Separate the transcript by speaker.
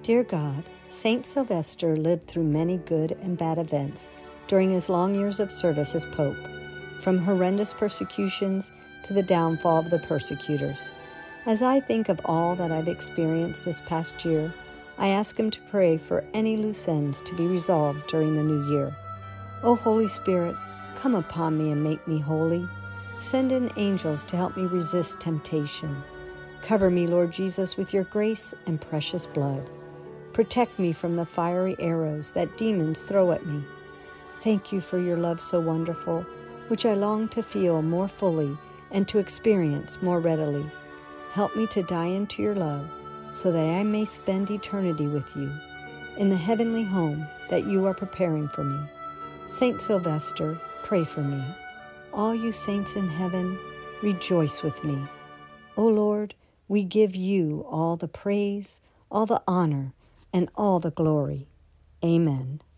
Speaker 1: Dear God, Saint Sylvester lived through many good and bad events during his long years of service as Pope, from horrendous persecutions to the downfall of the persecutors. As I think of all that I've experienced this past year, I ask him to pray for any loose ends to be resolved during the new year. O Holy Spirit, come upon me and make me holy. Send in angels to help me resist temptation. Cover me, Lord Jesus, with your grace and precious blood. Protect me from the fiery arrows that demons throw at me. Thank you for your love so wonderful, which I long to feel more fully and to experience more readily. Help me to die into your love, so that I may spend eternity with you in the heavenly home that you are preparing for me. Saint Sylvester, pray for me. All you saints in heaven, rejoice with me. O Lord, we give you all the praise, all the honor, and all the glory. Amen.